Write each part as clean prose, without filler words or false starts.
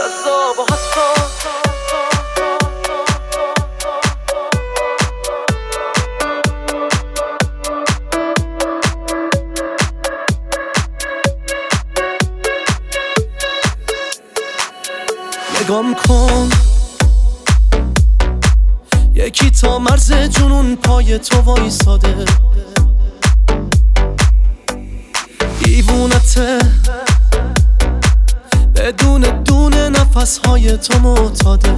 جذاب و حساس. نگام کن یکی تا مرز جنون پای تو وایساده، دیوونته بدون دونه نفسهای تو معتاده،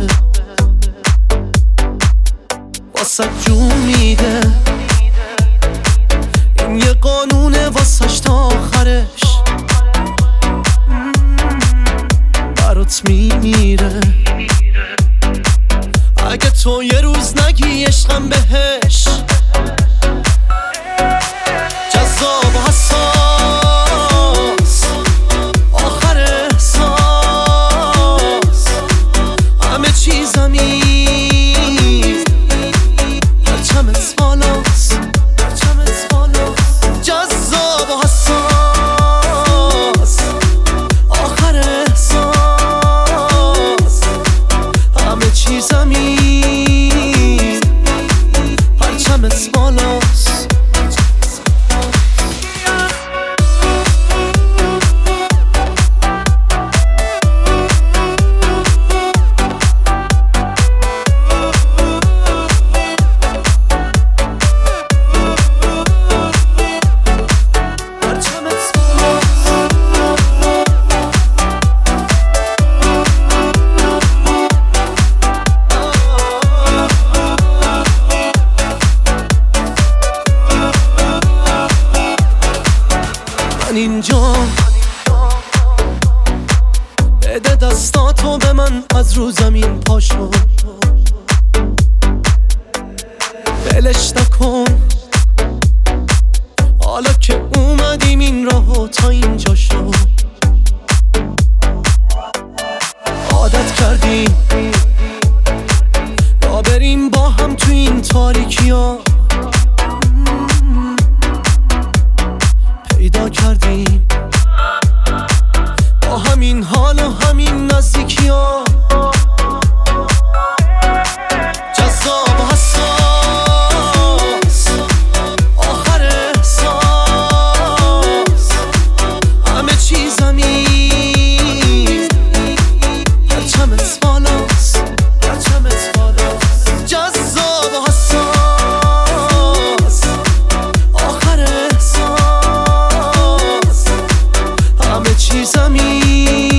واسه جون میده این یه قانونه واسش تا آخرش برات میمیره. اگه تو یه روز نگی عشقم بهش، جذاب و حساس آخر احساس، همه چیزمی پرچمت بالاست، جذاب و حساس آخر احساس، همه چیزمی پرچمت بالاست. اینجا بده دستاتو به من، از رو زمین پاشو ولش نکن، حالا که اومدیم این راهو تا اینجا شو، عادت کردیم را بریم با هم تو این تاریکی ها، پیدا کردیم با همین حال و همین نزدیکی ها، جذاب و حساس آخر احساس، همه چیزمی پرچمت بالاست، جذاب و حساس آخر احساس، همه چیزمی